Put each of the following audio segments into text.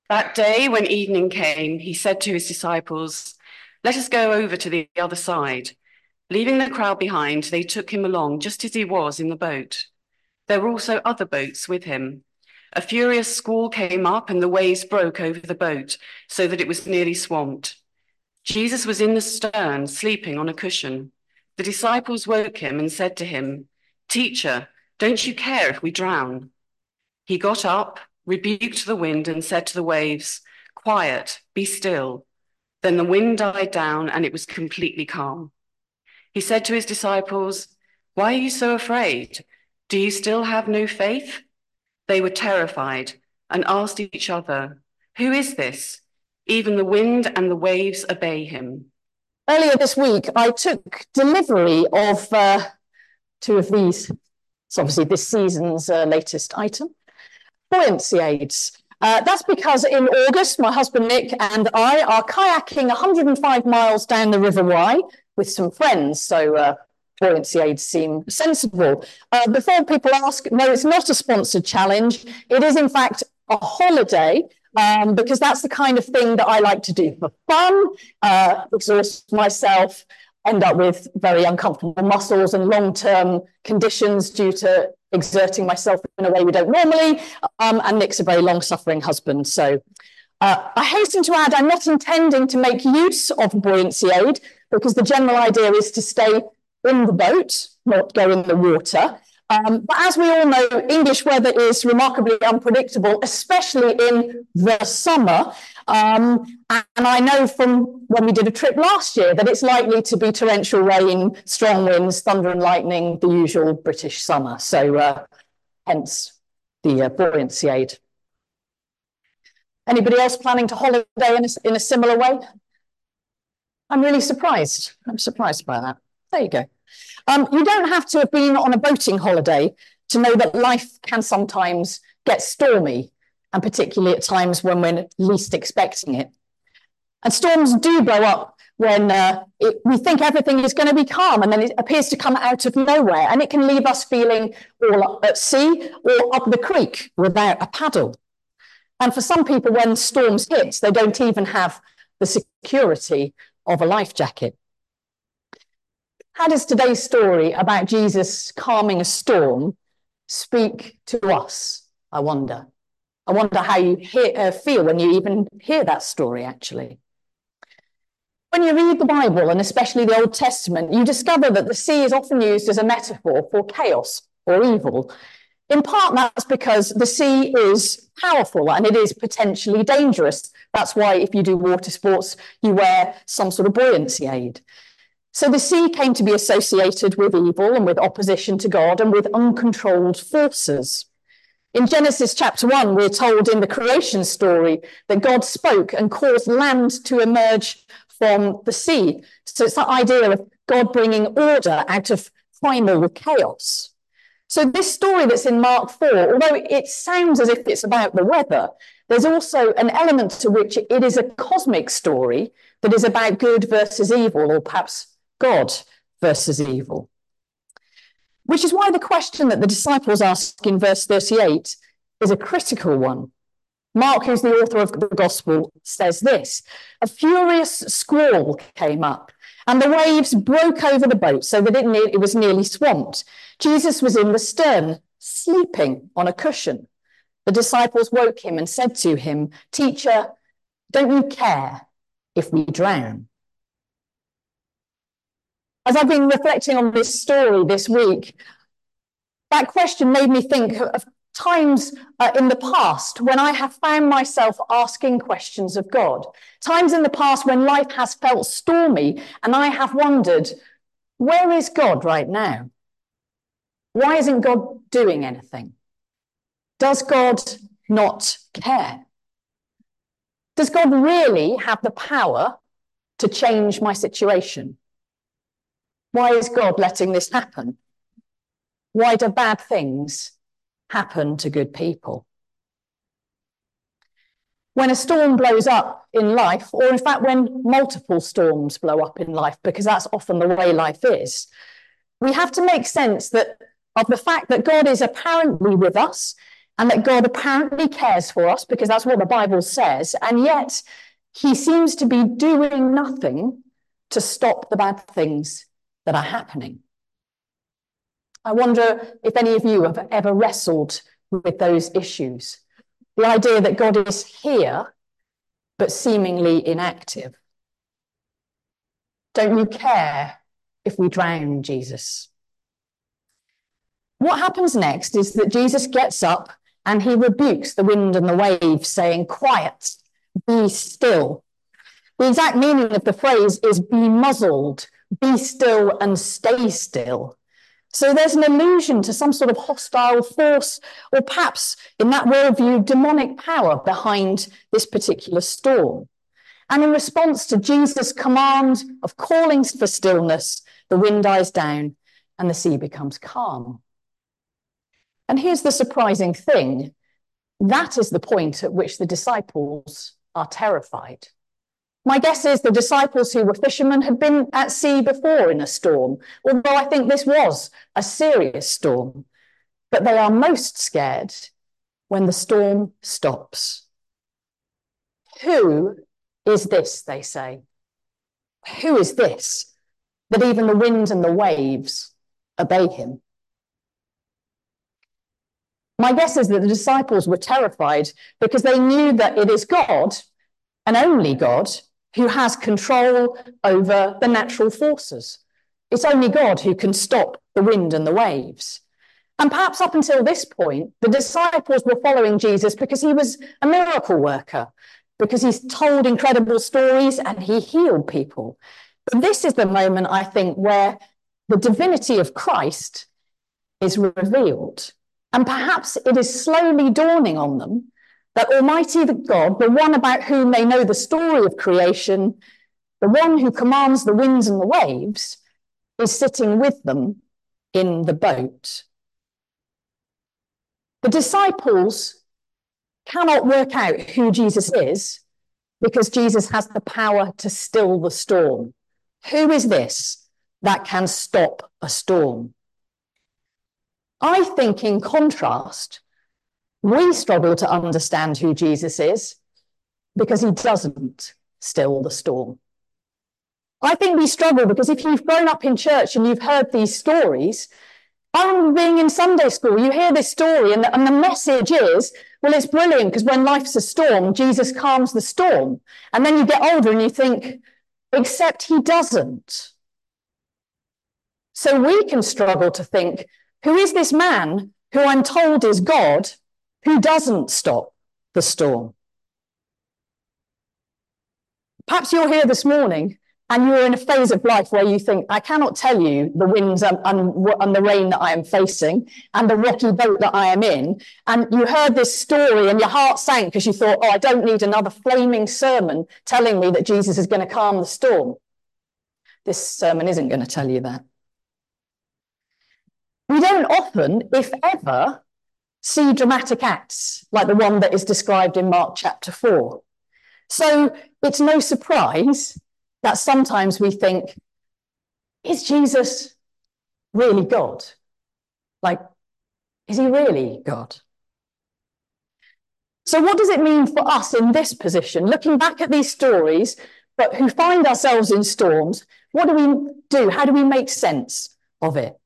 That day, when evening came, he said to his disciples, "Let us go over to the other side." Leaving the crowd behind, they took him along just as he was in the boat. There were also other boats with him. A furious squall came up, and the waves broke over the boat so that it was nearly swamped. Jesus was in the stern, sleeping on a cushion. The disciples woke him and said to him, "Teacher, don't you care if we drown?" He got up, rebuked the wind, and said to the waves, "Quiet, be still." Then the wind died down, and it was completely calm. He said to his disciples, "Why are you so afraid? Do you still have no faith?" They were terrified and asked each other, "Who is this? Even the wind and the waves obey him." Earlier this week, I took delivery of two of these. It's obviously this season's latest item, buoyancy aids. That's because in August, my husband Nick and I are kayaking 105 miles down the River Wye with some friends. So buoyancy aids seem sensible. Before people ask, no, it's not a sponsored challenge. It is, in fact, a holiday. Because that's the kind of thing that I like to do for fun, exhaust myself, end up with very uncomfortable muscles and long-term conditions due to exerting myself in a way we don't normally. And Nick's a very long-suffering husband. So I hasten to add, I'm not intending to make use of buoyancy aid because the general idea is to stay in the boat, not go in the water. But as we all know, English weather is remarkably unpredictable, especially in the summer. And I know from when we did a trip last year that it's likely to be torrential rain, strong winds, thunder and lightning, the usual British summer. So hence the buoyancy aid. Anybody else planning to holiday in a similar way? I'm really surprised. I'm surprised by that. There you go. You don't have to have been on a boating holiday to know that life can sometimes get stormy, and particularly at times when we're least expecting it. And storms do blow up when we think everything is going to be calm, and then it appears to come out of nowhere, and it can leave us feeling all at sea or up the creek without a paddle. And for some people, when storms hit, they don't even have the security of a life jacket. How does today's story about Jesus calming a storm speak to us, I wonder? I wonder how you feel when you even hear that story, actually. When you read the Bible, and especially the Old Testament, you discover that the sea is often used as a metaphor for chaos or evil. In part, that's because the sea is powerful and it is potentially dangerous. That's why if you do water sports, you wear some sort of buoyancy aid. So the sea came to be associated with evil and with opposition to God and with uncontrolled forces. In Genesis chapter 1, we're told in the creation story that God spoke and caused land to emerge from the sea. So it's that idea of God bringing order out of primal chaos. So this story that's in Mark 4, although it sounds as if it's about the weather, there's also an element to which it is a cosmic story that is about good versus evil, or perhaps God versus evil. Which is why the question that the disciples ask in verse 38 is a critical one. Mark, who's the author of the gospel, says this: "A furious squall came up, and the waves broke over the boat so that it was nearly swamped. Jesus was in the stern, sleeping on a cushion. The disciples woke him and said to him, 'Teacher, don't you care if we drown?'" As I've been reflecting on this story this week, that question made me think of times in the past when I have found myself asking questions of God. Times in the past when life has felt stormy and I have wondered, where is God right now? Why isn't God doing anything? Does God not care? Does God really have the power to change my situation? Why is God letting this happen? Why do bad things happen to good people? When a storm blows up in life, or in fact, when multiple storms blow up in life, because that's often the way life is, we have to make sense of the fact that God is apparently with us, and that God apparently cares for us because that's what the Bible says, and yet he seems to be doing nothing to stop the bad things that are happening. I wonder if any of you have ever wrestled with those issues. The idea that God is here, but seemingly inactive. Don't you care if we drown, Jesus? What happens next is that Jesus gets up and he rebukes the wind and the waves, saying, "Quiet, be still." The exact meaning of the phrase is "be muzzled, be still and stay still." So there's an allusion to some sort of hostile force, or perhaps in that worldview, demonic power behind this particular storm. And in response to Jesus' command of calling for stillness, the wind dies down and the sea becomes calm. And here's the surprising thing. That is the point at which the disciples are terrified. My guess is the disciples who were fishermen had been at sea before in a storm, although I think this was a serious storm. But they are most scared when the storm stops. Who is this, they say? Who is this that even the wind and the waves obey him? My guess is that the disciples were terrified because they knew that it is God, and only God, who has control over the natural forces. It's only God who can stop the wind and the waves. And perhaps up until this point, the disciples were following Jesus because he was a miracle worker, because he's told incredible stories and he healed people. But this is the moment, I think, where the divinity of Christ is revealed. And perhaps it is slowly dawning on them that Almighty God, the one about whom they know the story of creation, the one who commands the winds and the waves, is sitting with them in the boat. The disciples cannot work out who Jesus is because Jesus has the power to still the storm. Who is this that can stop a storm? I think, in contrast, we struggle to understand who Jesus is because he doesn't still the storm. I think we struggle because if you've grown up in church and you've heard these stories, I remember being in Sunday school, you hear this story and the message is, well, it's brilliant because when life's a storm, Jesus calms the storm. And then you get older and you think, except he doesn't. So we can struggle to think, who is this man who I'm told is God, who doesn't stop the storm? Perhaps you're here this morning and you're in a phase of life where you think, I cannot tell you the winds and the rain that I am facing and the rocky boat that I am in. And you heard this story and your heart sank because you thought, oh, I don't need another flaming sermon telling me that Jesus is going to calm the storm. This sermon isn't going to tell you that. We don't often, if ever, see dramatic acts like the one that is described in Mark chapter 4. So it's no surprise that sometimes we think, is Jesus really God? Like, is he really God? So what does it mean for us in this position, looking back at these stories, but who find ourselves in storms? What do we do? How do we make sense of it?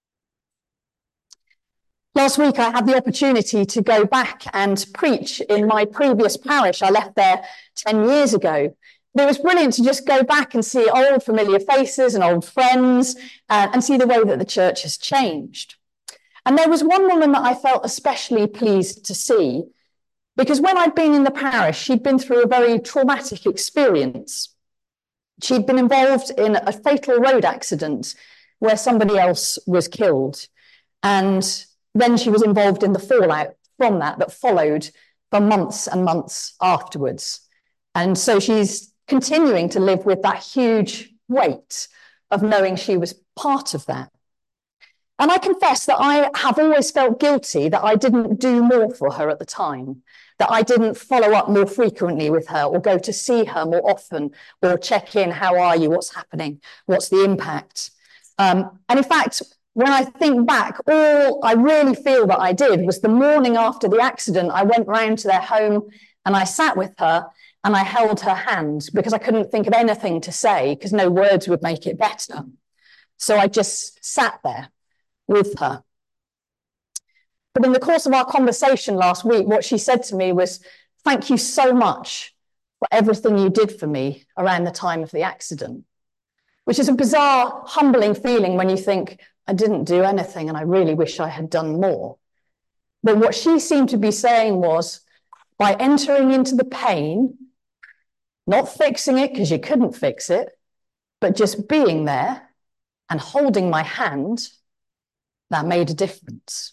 Last week, I had the opportunity to go back and preach in my previous parish. I left there 10 years ago. But it was brilliant to just go back and see old familiar faces and old friends and see the way that the church has changed. And there was one woman that I felt especially pleased to see, because when I'd been in the parish, she'd been through a very traumatic experience. She'd been involved in a fatal road accident where somebody else was killed. And then she was involved in the fallout from that followed for months and months afterwards. And so she's continuing to live with that huge weight of knowing she was part of that. And I confess that I have always felt guilty that I didn't do more for her at the time, that I didn't follow up more frequently with her or go to see her more often or check in, how are you, what's happening, what's the impact? And in fact, when I think back, all I really feel that I did was the morning after the accident, I went round to their home and I sat with her and I held her hand because I couldn't think of anything to say because no words would make it better. So I just sat there with her. But in the course of our conversation last week, what she said to me was, "Thank you so much for everything you did for me around the time of the accident," which is a bizarre, humbling feeling when you think, I didn't do anything and I really wish I had done more. But what she seemed to be saying was, by entering into the pain, not fixing it because you couldn't fix it, but just being there and holding my hand, that made a difference.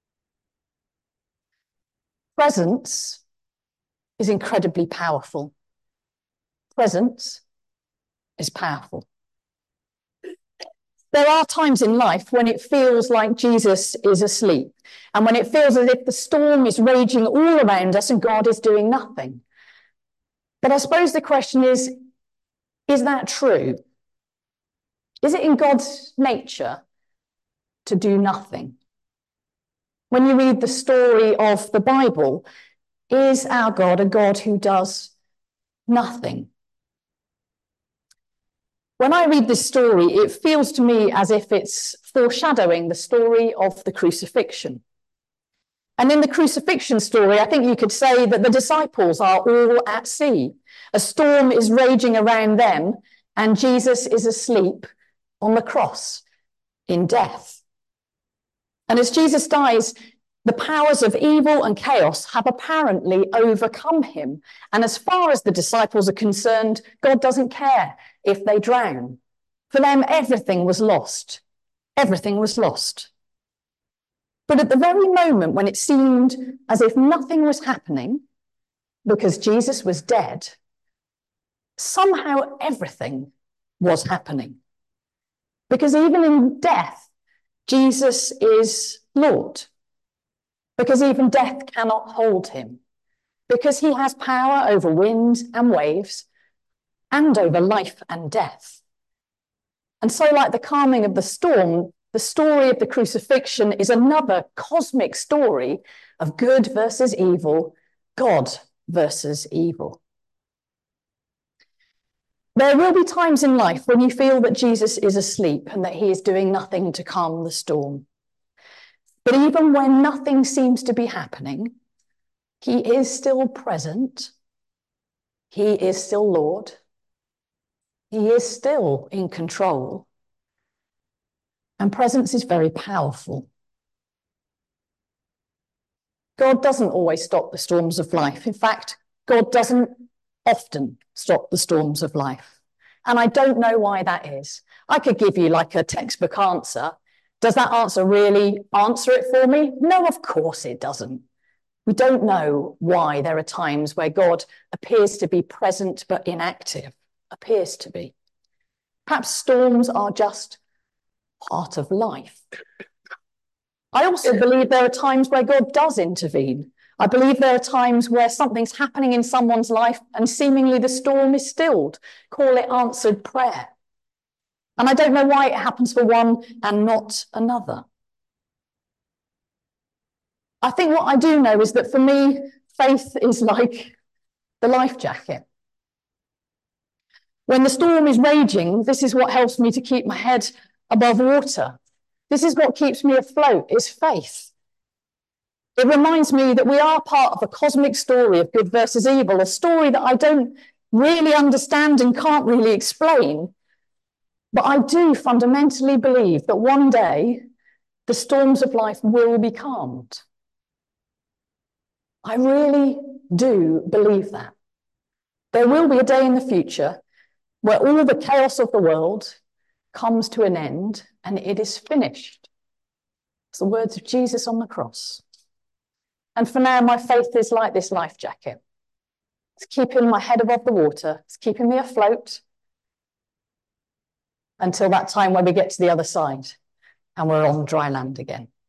Presence is incredibly powerful. Presence is powerful. There are times in life when it feels like Jesus is asleep and when it feels as if the storm is raging all around us and God is doing nothing. But I suppose the question is that true? Is it in God's nature to do nothing? When you read the story of the Bible, is our God a God who does nothing? When I read this story, it feels to me as if it's foreshadowing the story of the crucifixion. And in the crucifixion story, I think you could say that the disciples are all at sea. A storm is raging around them, and Jesus is asleep on the cross in death. And as Jesus dies, the powers of evil and chaos have apparently overcome him. And as far as the disciples are concerned, God doesn't care if they drown. For them, everything was lost. Everything was lost. But at the very moment when it seemed as if nothing was happening, because Jesus was dead, somehow everything was happening. Because even in death, Jesus is Lord. Because even death cannot hold him, because he has power over wind and waves and over life and death. And so, like the calming of the storm, the story of the crucifixion is another cosmic story of good versus evil, God versus evil. There will be times in life when you feel that Jesus is asleep and that he is doing nothing to calm the storm. But even when nothing seems to be happening, he is still present. He is still Lord. He is still in control. And presence is very powerful. God doesn't always stop the storms of life. In fact, God doesn't often stop the storms of life. And I don't know why that is. I could give you like a textbook answer. Does that answer really answer it for me? No, of course it doesn't. We don't know why there are times where God appears to be present but inactive, appears to be. Perhaps storms are just part of life. I also believe there are times where God does intervene. I believe there are times where something's happening in someone's life and seemingly the storm is stilled. Call it answered prayer. And I don't know why it happens for one and not another. I think what I do know is that for me, faith is like the life jacket. When the storm is raging, this is what helps me to keep my head above water. This is what keeps me afloat, is faith. It reminds me that we are part of a cosmic story of good versus evil, a story that I don't really understand and can't really explain. But I do fundamentally believe that one day the storms of life will be calmed. I really do believe that. There will be a day in the future where all the chaos of the world comes to an end and it is finished. It's the words of Jesus on the cross. And for now, my faith is like this life jacket. It's keeping my head above the water. It's keeping me afloat until that time when we get to the other side and we're on dry land again.